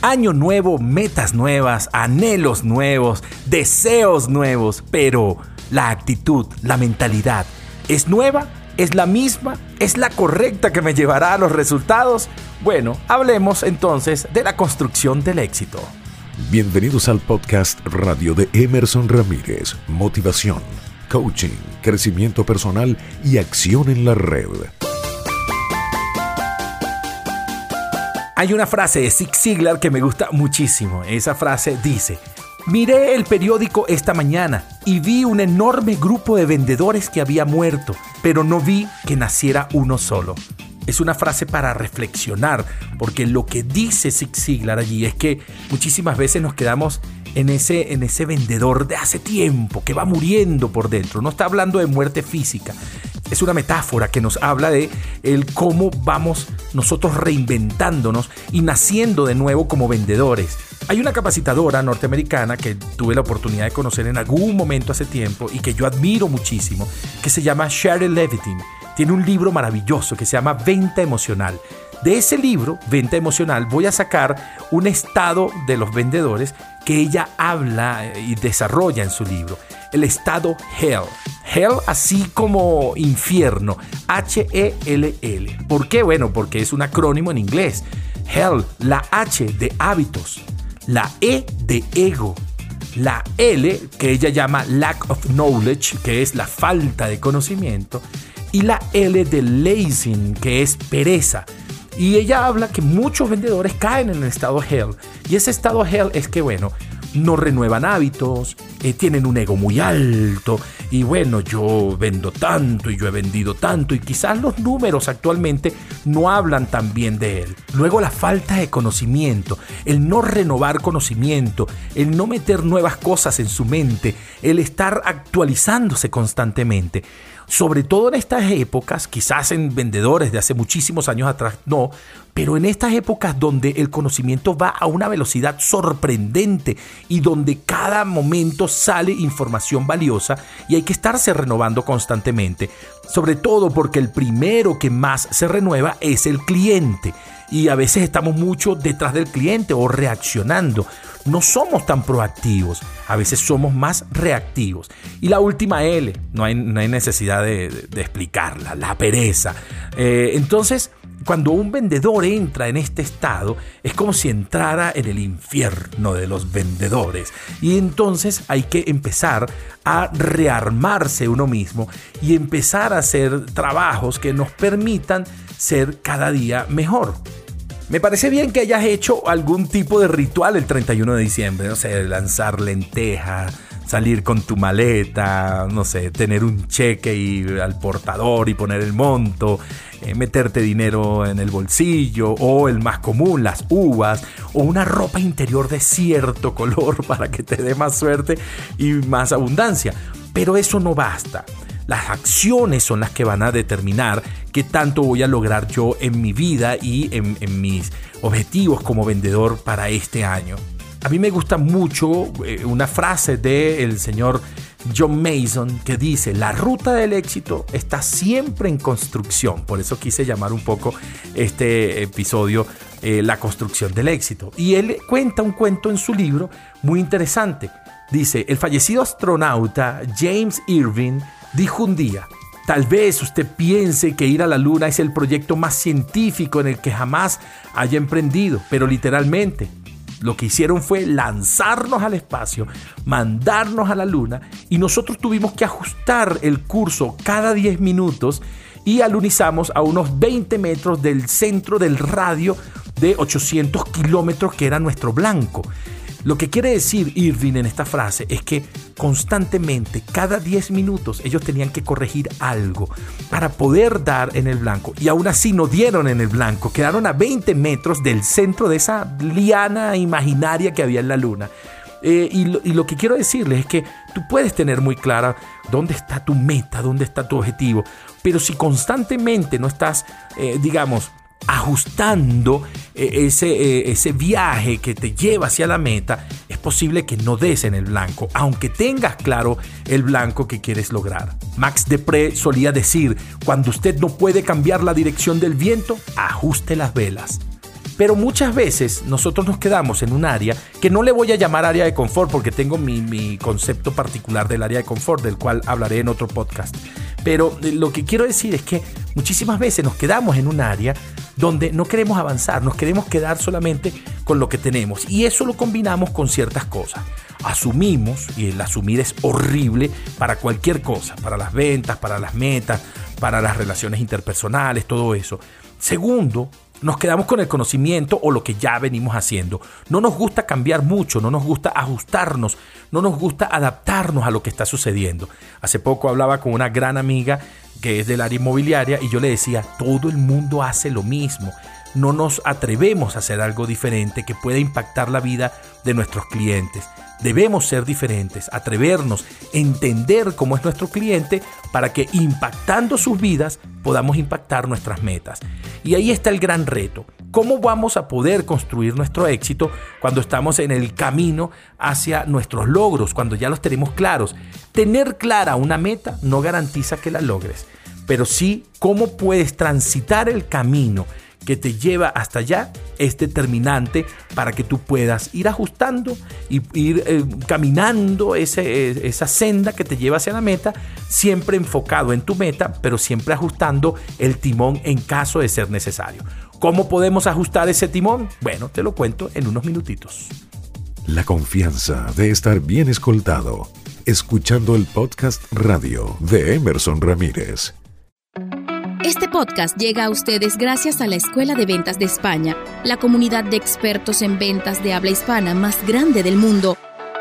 Año nuevo, metas nuevas, anhelos nuevos, deseos nuevos, pero la actitud, la mentalidad, ¿es nueva? ¿Es la misma? ¿Es la correcta que me llevará a los resultados? Bueno, hablemos entonces de la construcción del éxito. Bienvenidos al podcast radio de Emerson Ramírez. Motivación, coaching, crecimiento personal y acción en la red. Hay una frase de Zig Ziglar que me gusta muchísimo. Esa frase dice: miré el periódico esta mañana y vi un enorme grupo de vendedores que había muerto, pero no vi que naciera uno solo. Es una frase para reflexionar, porque lo que dice Zig Ziglar allí es que muchísimas veces nos quedamos en ese vendedor de hace tiempo que va muriendo por dentro. No está hablando de muerte física. Es una metáfora que nos habla de cómo vamos nosotros reinventándonos y naciendo de nuevo como vendedores. Hay una capacitadora norteamericana que tuve la oportunidad de conocer en algún momento hace tiempo y que yo admiro muchísimo, que se llama Sheryl Levitin. Tiene un libro maravilloso que se llama Venta Emocional. De ese libro, Venta Emocional, voy a sacar un estado de los vendedores que ella habla y desarrolla en su libro. El estado Hell. Hell así como infierno. H-E-L-L. ¿Por qué? Bueno, porque es un acrónimo en inglés. Hell, la H de hábitos, la E de ego, la L que ella llama lack of knowledge, que es la falta de conocimiento, y la L de lazing, que es pereza. Y ella habla que muchos vendedores caen en el estado Hell. Y ese estado Hell es que, bueno, no renuevan hábitos, tienen un ego muy alto. Y bueno, yo vendo tanto y yo he vendido tanto. Y quizás los números actualmente no hablan tan bien de él. Luego la falta de conocimiento, el no renovar conocimiento, el no meter nuevas cosas en su mente, el estar actualizándose constantemente. Sobre todo en estas épocas, quizás en vendedores de hace muchísimos años atrás no, pero en estas épocas donde el conocimiento va a una velocidad sorprendente y donde cada momento sale información valiosa y hay que estarse renovando constantemente. Sobre todo porque el primero que más se renueva es el cliente. Y a veces estamos mucho detrás del cliente o reaccionando. No somos tan proactivos, a veces somos más reactivos. Y la última L, no hay necesidad de explicarla, la pereza. Entonces, cuando un vendedor entra en este estado, es como si entrara en el infierno de los vendedores. Y entonces hay que empezar a rearmarse uno mismo y empezar a hacer trabajos que nos permitan ser cada día mejor. Me parece bien que hayas hecho algún tipo de ritual el 31 de diciembre, no sé, lanzar lentejas, salir con tu maleta, no sé, tener un cheque y al portador y poner el monto, meterte dinero en el bolsillo o el más común, las uvas o una ropa interior de cierto color para que te dé más suerte y más abundancia. Pero eso no basta. Las acciones son las que van a determinar qué tanto voy a lograr yo en mi vida y en mis objetivos como vendedor para este año. A mí me gusta mucho una frase del señor John Mason que dice: la ruta del éxito está siempre en construcción. Por eso quise llamar un poco este episodio la construcción del éxito. Y él cuenta un cuento en su libro muy interesante. Dice: el fallecido astronauta James Irving dijo un día: tal vez usted piense que ir a la luna es el proyecto más científico en el que jamás haya emprendido, pero literalmente lo que hicieron fue lanzarnos al espacio, mandarnos a la luna y nosotros tuvimos que ajustar el curso cada 10 minutos y alunizamos a unos 20 metros del centro del radio de 800 kilómetros que era nuestro blanco. Lo que quiere decir Irving en esta frase es que constantemente, cada 10 minutos, ellos tenían que corregir algo para poder dar en el blanco. Y aún así no dieron en el blanco, quedaron a 20 metros del centro de esa liana imaginaria que había en la luna. Y lo que quiero decirles es que tú puedes tener muy clara dónde está tu meta, dónde está tu objetivo, pero si constantemente no estás, ajustando ese viaje que te lleva hacia la meta, es posible que no des en el blanco, aunque tengas claro el blanco que quieres lograr. Max Depré solía decir: cuando usted no puede cambiar la dirección del viento, ajuste las velas. Pero muchas veces nosotros nos quedamos en un área que no le voy a llamar área de confort porque tengo mi concepto particular del área de confort, del cual hablaré en otro podcast. Pero lo que quiero decir es que muchísimas veces nos quedamos en un área donde no queremos avanzar, nos queremos quedar solamente con lo que tenemos. Y eso lo combinamos con ciertas cosas. Asumimos, y el asumir es horrible para cualquier cosa, para las ventas, para las metas, para las relaciones interpersonales, todo eso. Segundo, nos quedamos con el conocimiento o lo que ya venimos haciendo. No nos gusta cambiar mucho, no nos gusta ajustarnos, no nos gusta adaptarnos a lo que está sucediendo. Hace poco hablaba con una gran amiga que es del área inmobiliaria y yo le decía, todo el mundo hace lo mismo. No nos atrevemos a hacer algo diferente que pueda impactar la vida de nuestros clientes. Debemos ser diferentes, atrevernos, entender cómo es nuestro cliente para que impactando sus vidas podamos impactar nuestras metas. Y ahí está el gran reto. ¿Cómo vamos a poder construir nuestro éxito cuando estamos en el camino hacia nuestros logros, cuando ya los tenemos claros? Tener clara una meta no garantiza que la logres, pero sí cómo puedes transitar el camino que te lleva hasta allá es determinante para que tú puedas ir ajustando y ir caminando esa senda que te lleva hacia la meta, siempre enfocado en tu meta, pero siempre ajustando el timón en caso de ser necesario. ¿Cómo podemos ajustar ese timón? Bueno, te lo cuento en unos minutitos. La confianza de estar bien escoltado, escuchando el podcast radio de Emerson Ramírez. Este podcast llega a ustedes gracias a la Escuela de Ventas de España, la comunidad de expertos en ventas de habla hispana más grande del mundo.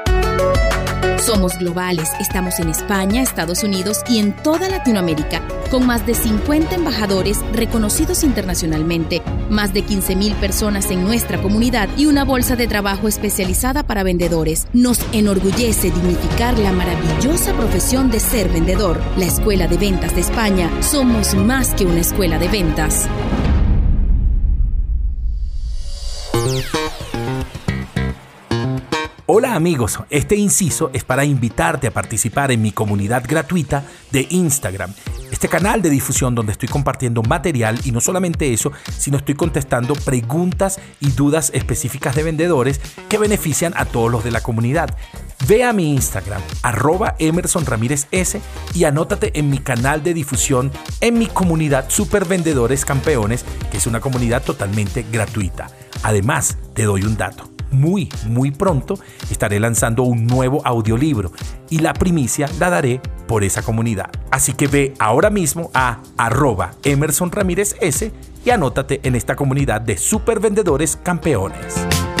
Somos globales, estamos en España, Estados Unidos y en toda Latinoamérica, con más de 50 embajadores reconocidos internacionalmente, más de 15,000 personas en nuestra comunidad y una bolsa de trabajo especializada para vendedores. Nos enorgullece dignificar la maravillosa profesión de ser vendedor. La Escuela de Ventas de España, somos más que una escuela de ventas. Hola amigos, este inciso es para invitarte a participar en mi comunidad gratuita de Instagram. Este canal de difusión donde estoy compartiendo material y no solamente eso, sino estoy contestando preguntas y dudas específicas de vendedores que benefician a todos los de la comunidad. Ve a mi Instagram, @EmersonRamírezS y anótate en mi canal de difusión en mi comunidad Super Vendedores Campeones, que es una comunidad totalmente gratuita. Además, te doy un dato. Muy pronto estaré lanzando un nuevo audiolibro y la primicia la daré por esa comunidad. Así que ve ahora mismo a @EmersonRamírezS y anótate en esta comunidad de Super Vendedores Campeones.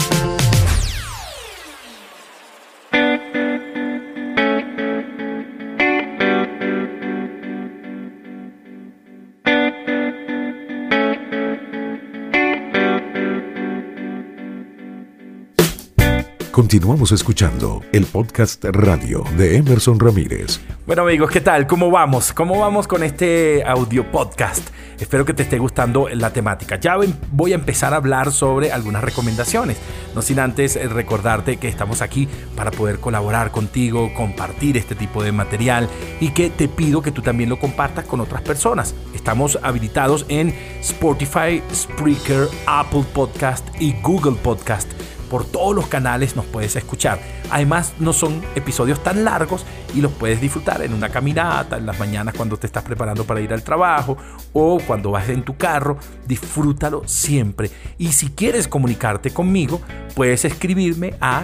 Continuamos escuchando el podcast radio de Emerson Ramírez. Bueno amigos, ¿qué tal? ¿Cómo vamos? ¿Cómo vamos con este audio podcast? Espero que te esté gustando la temática. Ya voy a empezar a hablar sobre algunas recomendaciones. No sin antes recordarte que estamos aquí para poder colaborar contigo, compartir este tipo de material y que te pido que tú también lo compartas con otras personas. Estamos habilitados en Spotify, Spreaker, Apple Podcast y Google Podcast. Por todos los canales nos puedes escuchar. Además, no son episodios tan largos y los puedes disfrutar en una caminata, en las mañanas cuando te estás preparando para ir al trabajo o cuando vas en tu carro. Disfrútalo siempre. Y si quieres comunicarte conmigo, puedes escribirme a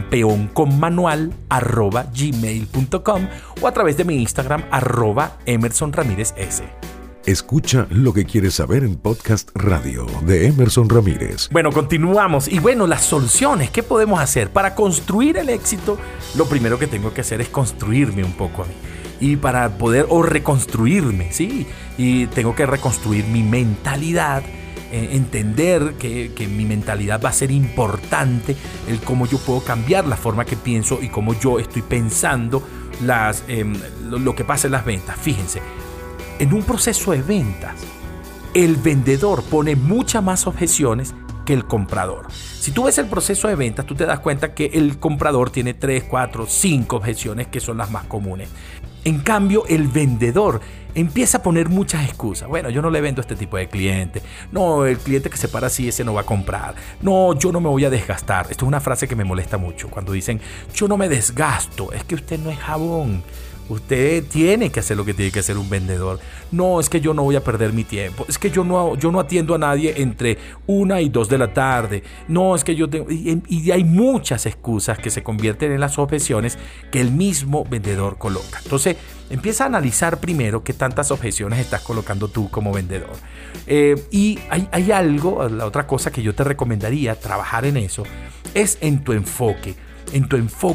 campeonconmanual@gmail.com o a través de mi Instagram @EmersonRamírezS. Escucha lo que quieres saber en podcast radio de Emerson Ramírez. Bueno, continuamos. Y bueno, las soluciones, ¿qué podemos hacer? Para construir el éxito, lo primero que tengo que hacer es construirme un poco a mí. Y para poder, reconstruirme, ¿sí? Y tengo que reconstruir mi mentalidad, entender que mi mentalidad va a ser importante, el cómo yo puedo cambiar la forma que pienso y cómo yo estoy pensando lo que pasa en las ventas. Fíjense. En un proceso de ventas, el vendedor pone muchas más objeciones que el comprador. Si tú ves el proceso de ventas, tú te das cuenta que el comprador tiene 3, 4, 5 objeciones que son las más comunes. En cambio, el vendedor empieza a poner muchas excusas. Bueno, yo no le vendo a este tipo de cliente. No, el cliente que se para así, ese no va a comprar. No, yo no me voy a desgastar. Esto es una frase que me molesta mucho. Cuando dicen, yo no me desgasto. Es que usted no es jabón. Usted tiene que hacer lo que tiene que hacer un vendedor. No, es que yo no voy a perder mi tiempo. Es que yo no atiendo a nadie entre 1 y 2 de la tarde. No, es que yo tengo... Y hay muchas excusas que se convierten en las objeciones que el mismo vendedor coloca. Entonces, empieza a analizar primero qué tantas objeciones estás colocando tú como vendedor. Y hay algo, la otra cosa que yo te recomendaría trabajar en eso, es en tu enfoque. En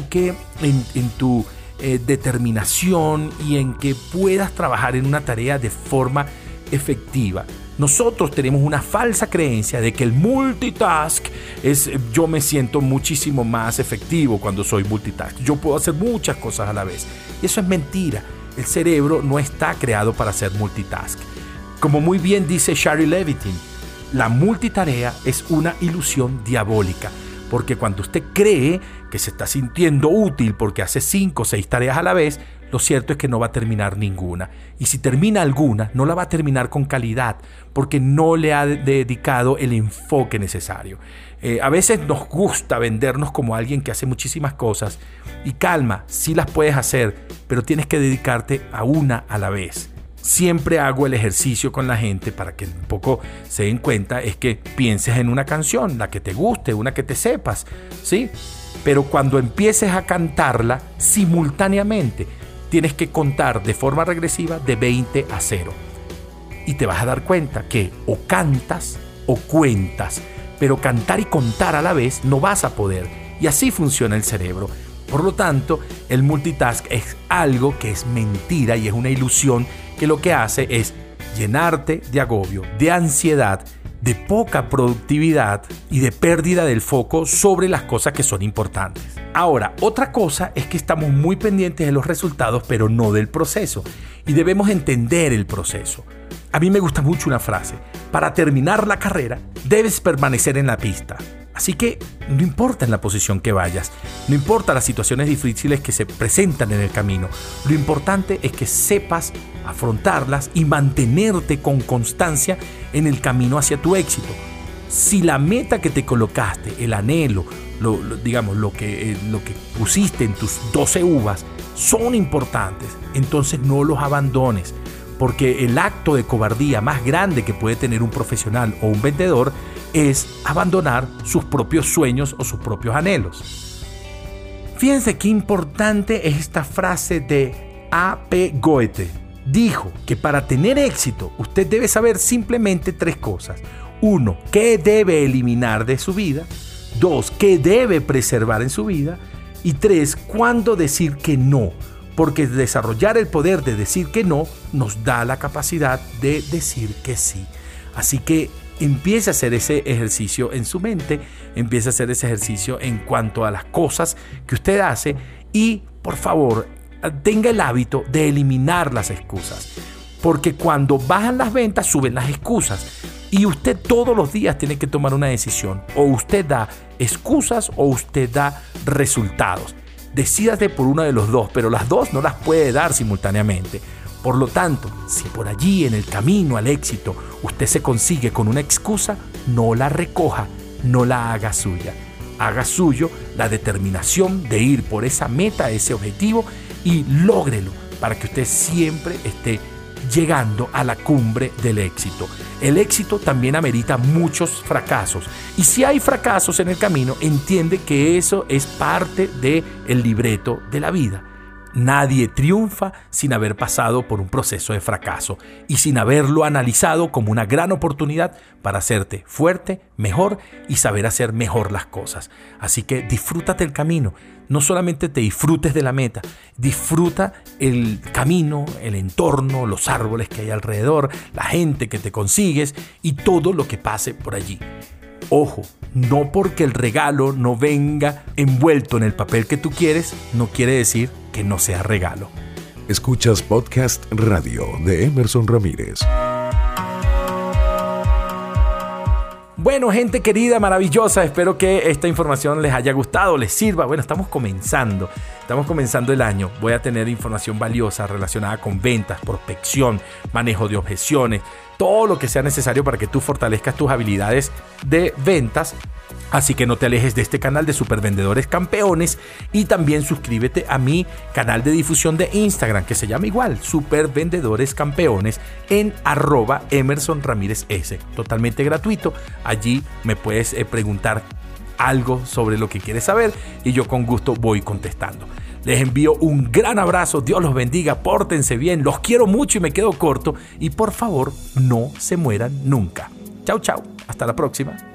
tu determinación y en que puedas trabajar en una tarea de forma efectiva. Nosotros tenemos una falsa creencia de que el multitask es yo me siento muchísimo más efectivo cuando soy multitask. Yo puedo hacer muchas cosas a la vez. Y eso es mentira. El cerebro no está creado para hacer multitask. Como muy bien dice Shari Levitin, la multitarea es una ilusión diabólica. Porque cuando usted cree que se está sintiendo útil porque hace 5 o 6 tareas a la vez, lo cierto es que no va a terminar ninguna. Y si termina alguna, no la va a terminar con calidad, porque no le ha dedicado el enfoque necesario. A veces nos gusta vendernos como alguien que hace muchísimas cosas. Y calma, sí las puedes hacer, pero tienes que dedicarte a una a la vez. Siempre hago el ejercicio con la gente para que un poco se den cuenta, es que pienses en una canción, la que te guste, una que te sepas, ¿sí? Pero cuando empieces a cantarla simultáneamente, tienes que contar de forma regresiva de 20 a 0. Y te vas a dar cuenta que o cantas o cuentas, pero cantar y contar a la vez no vas a poder. Y así funciona el cerebro. Por lo tanto, el multitask es algo que es mentira y es una ilusión que lo que hace es llenarte de agobio, de ansiedad, de poca productividad y de pérdida del foco sobre las cosas que son importantes. Ahora, otra cosa es que estamos muy pendientes de los resultados, pero no del proceso. Y debemos entender el proceso. A mí me gusta mucho una frase: para terminar la carrera, debes permanecer en la pista. Así que no importa en la posición que vayas, no importa las situaciones difíciles que se presentan en el camino, lo importante es que sepas afrontarlas y mantenerte con constancia en el camino hacia tu éxito. Si la meta que te colocaste, el anhelo, lo que pusiste en tus 12 uvas son importantes, entonces no los abandones, porque el acto de cobardía más grande que puede tener un profesional o un vendedor es abandonar sus propios sueños o sus propios anhelos. Fíjense qué importante es esta frase de A.P. Goethe. Dijo que para tener éxito usted debe saber simplemente 3 cosas. 1. ¿Qué debe eliminar de su vida? 2. ¿Qué debe preservar en su vida? Y 3. ¿Cuándo decir que no? Porque desarrollar el poder de decir que no nos da la capacidad de decir que sí. Así que empiece a hacer ese ejercicio en su mente, empiece a hacer ese ejercicio en cuanto a las cosas que usted hace y, por favor, tenga el hábito de eliminar las excusas. Porque cuando bajan las ventas, suben las excusas. Y usted todos los días tiene que tomar una decisión. O usted da excusas o usted da resultados. Decídate por uno de los dos, pero las dos no las puede dar simultáneamente. Por lo tanto, si por allí en el camino al éxito usted se consigue con una excusa, no la recoja, no la haga suya. Haga suyo la determinación de ir por esa meta, ese objetivo y lógrelo para que usted siempre esté llegando a la cumbre del éxito. El éxito también amerita muchos fracasos. Y si hay fracasos en el camino, entiende que eso es parte del libreto de la vida. Nadie triunfa sin haber pasado por un proceso de fracaso y sin haberlo analizado como una gran oportunidad para hacerte fuerte, mejor y saber hacer mejor las cosas. Así que disfrútate el camino. No solamente te disfrutes de la meta, disfruta el camino, el entorno, los árboles que hay alrededor, la gente que te consigues y todo lo que pase por allí. Ojo, no porque el regalo no venga envuelto en el papel que tú quieres, no quiere decir que no sea regalo. Escuchas Podcast Radio de Emerson Ramírez. Bueno, gente querida, maravillosa, espero que esta información les haya gustado, les sirva. Bueno, estamos comenzando el año. Voy a tener información valiosa relacionada con ventas, prospección, manejo de objeciones, todo lo que sea necesario para que tú fortalezcas tus habilidades de ventas. Así que no te alejes de este canal de Supervendedores Campeones y también suscríbete a mi canal de difusión de Instagram que se llama igual, Supervendedores Campeones, en @Emerson Ramírez S. Totalmente gratuito. Allí me puedes preguntar algo sobre lo que quieres saber y yo con gusto voy contestando. Les envío un gran abrazo, Dios los bendiga, pórtense bien, los quiero mucho y me quedo corto y por favor no se mueran nunca. Chau, chau, hasta la próxima.